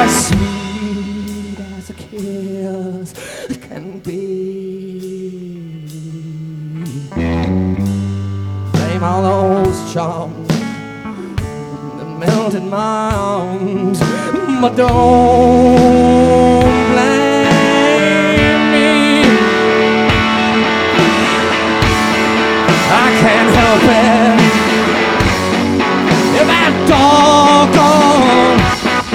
as sweet as a kiss can be. Blame all those charms that melted my arms, but don't blame me. I can't help it.